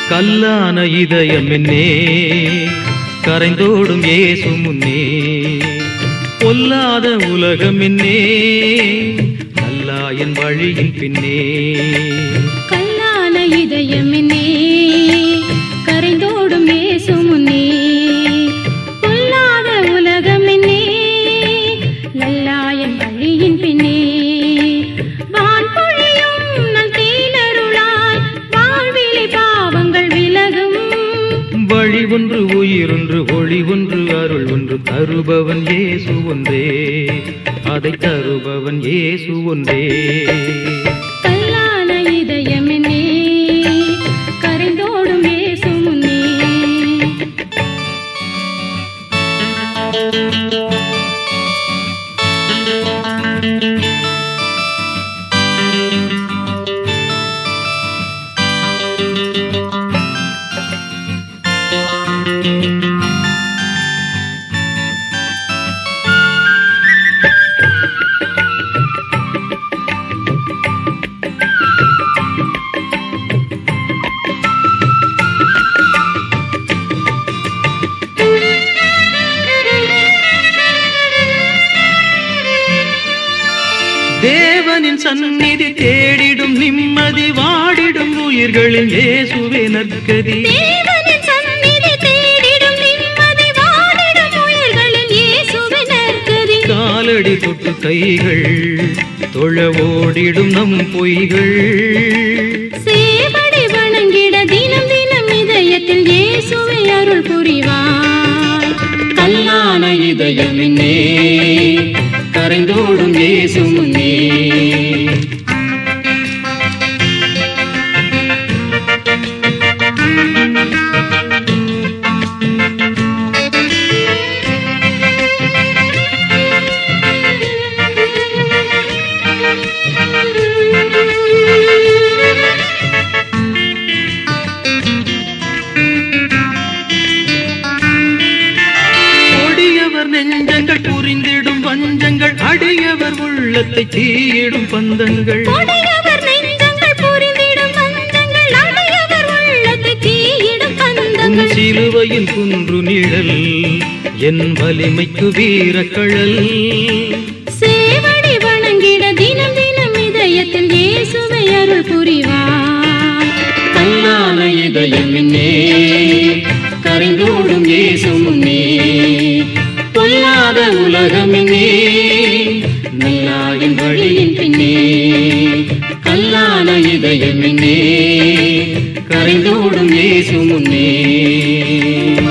கல்லான இதயம் என்னே கரைந்தோடும் இயேசு முன்னே பொல்லாத உலகம் என்னே நல்லா என் வழியின் பின்னே கல்லான இதயம் என்னே கரைந்தோடும் இயேசு முன்னே பொல்லாத உலகம் என்னே நல்லா என் வழியின் பின்னே வழி ஒன்று உயிர் ஒன்று ஒளி ஒன்று அருள் ஒன்று தருபவன் இயேசு ஒன்றே அதை தருபவன் இயேசு ஒன்றே கல்லான இதயம் என்னே கரைந்தோடும் இயேசு முன்னே தேவனின் சந்நிதி தேடிடும் நிம்மதி வாடிடும் உயிர்களின் இயேசுவே நற்கதி தேவனின் சந்நிதி தேடிடும் நிம்மதி வாடிடும் உயிர்களின் இயேசுவே நற்கதி காலடி தொட்டு கைகள் தொழ ஓடிடும் நம் பொய்கள் சேவடி வணங்கிட தினம் தினம் இதயத்தில் இயேசுவே அருள் புரிவார் கல்லான இதயம் என்னே கரைந்தோடும் இயேசு முன்னே நெஞ்சங்கள் புரிந்திடும் வஞ்சங்கள் அடியவர் உள்ளத்தை தீயிடும் பந்தங்கள் அடியவர் நெஞ்சங்கள் புரிந்திடும் வஞ்சங்கள் அடியவர் உள்ளத்தை தீயிடும் பந்தங்கள் சிலுவையின் குன்று நிழல் என் வலிமைக்கு வீரக்கழல் சேவடி வணங்கிட தினம் தினம் இதயத்தில் இயேசுவை அருள் புரிவார் கல்லான இதயம் என்னே கரைந்தோடும் இயேசு முன்னே பொல்லாத உலகம் என்னே நல்லாயின் வழியின் பின்னே கல்லான இதயம் என்னே கரைந்தோடும் இயேசு முன்னே